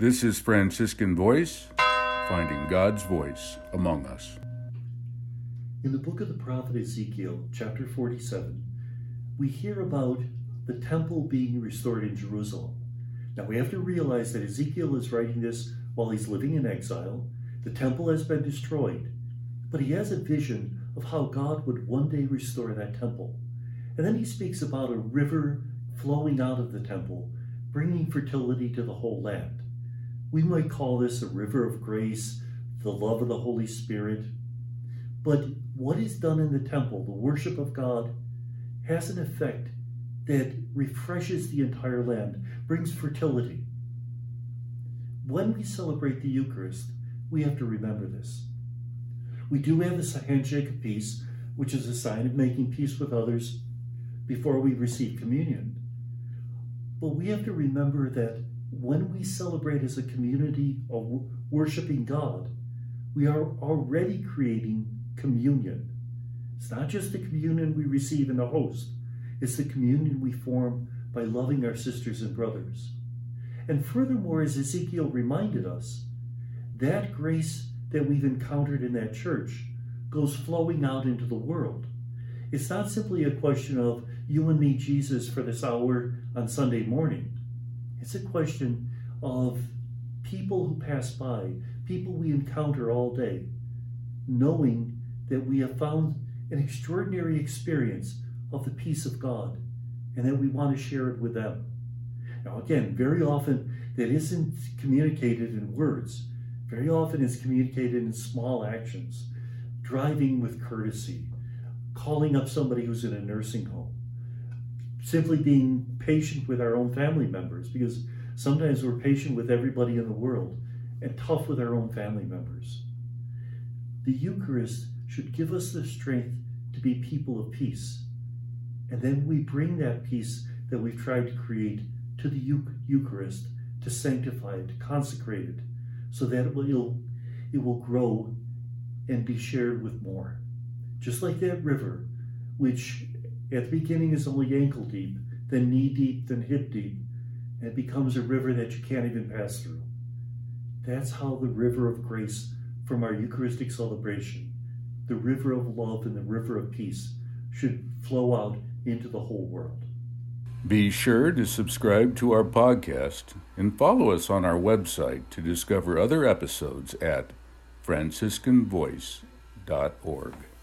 This is Franciscan Voice, finding God's voice among us. In the book of the prophet Ezekiel, chapter 47, we hear about the temple being restored in Jerusalem. Now we have to realize that Ezekiel is writing this while he's living in exile. The temple has been destroyed, but he has a vision of how God would one day restore that temple. And then he speaks about a river flowing out of the temple, bringing fertility to the whole land. We might call this a river of grace, the love of the Holy Spirit. But what is done in the temple, the worship of God, has an effect that refreshes the entire land, brings fertility. When we celebrate the Eucharist, we have to remember this. We do have this handshake of peace, which is a sign of making peace with others before we receive communion. But we have to remember that when we celebrate as a community of worshiping God, we are already creating communion. It's not just the communion we receive in the host, it's the communion we form by loving our sisters and brothers. And furthermore, as Ezekiel reminded us, that grace that we've encountered in that church goes flowing out into the world. It's not simply a question of you and me, Jesus, for this hour on Sunday morning. It's a question of people who pass by, people we encounter all day, knowing that we have found an extraordinary experience of the peace of God and that we want to share it with them. Now again, very often that isn't communicated in words. Very often it's communicated in small actions, driving with courtesy, calling up somebody who's in a nursing home, simply being patient with our own family members, because sometimes we're patient with everybody in the world and tough with our own family members. The Eucharist should give us the strength to be people of peace. And then we bring that peace that we've tried to create to the Eucharist, to sanctify it, to consecrate it, so that it will grow and be shared with more. Just like that river, which at the beginning is only ankle deep, then knee deep, then hip deep, and it becomes a river that you can't even pass through. That's how the river of grace from our Eucharistic celebration, the river of love and the river of peace, should flow out into the whole world. Be sure to subscribe to our podcast and follow us on our website to discover other episodes at franciscanvoice.org.